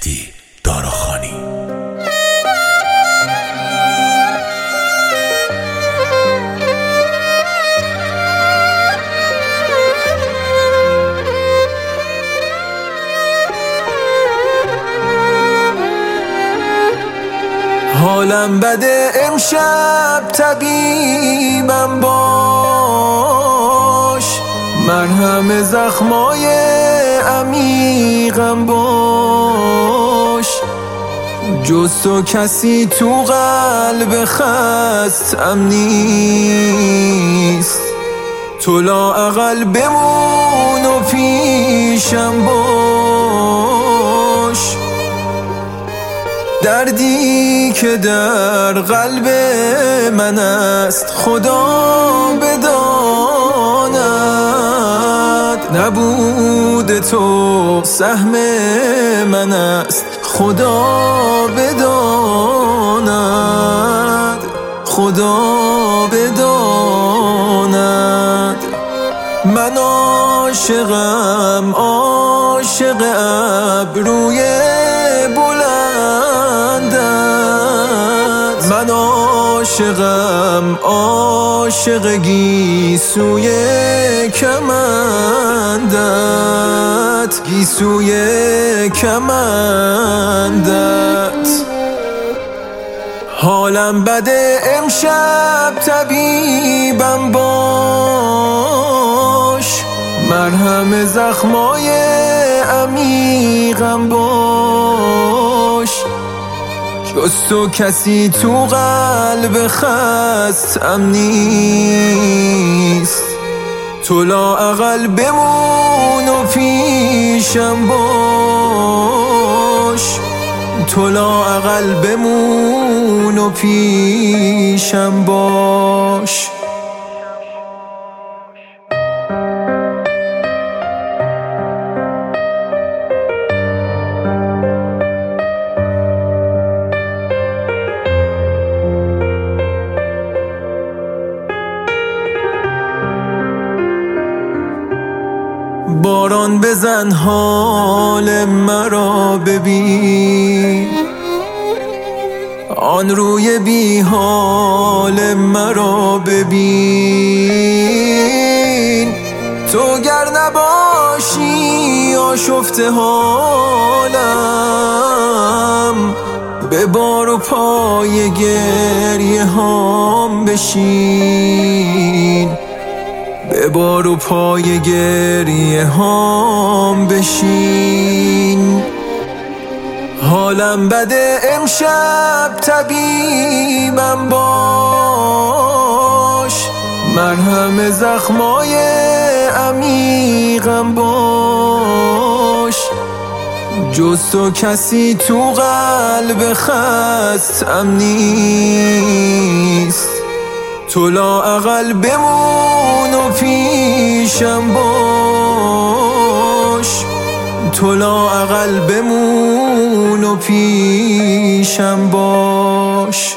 مهدی داراخانی. حالم بده امشب طبیبم باش، مرهم زخمای عمیقم باش. جز تو کسی تو قلب خستم نیست، تو لااقل بمون و پیشم باش. دردی که در قلب من است خدا بداند، نبود تو سهم من است خدا بداند، خدا بداند. من عاشقم، عاشق ابروی بلندت. من عاشقم، عاشق گیسوی کمندت، گیسوی کمندت. حالم بده امشب طبیبم باش، مرهم زخمای عمیقم باش. جز تو کسی تو قلب خستم نیست، تو لااقل بمون و پیشم باش، تو لااقل بمون و پیشم باش. باران بزن حال مرا ببین، آن روی بی حال مرا ببین. تو گر نباشی آشفته حالم، به بار و پای گریه هام بشین، به بار و پای گریه هام بشین. حالم بده امشب طبیبم باش، مرهم زخمای عمیقم باش. جز تو کسی تو قلب خستم نیست، تو لااقل بمون و پیشم باش، تو لااقل بمون و پیشم باش.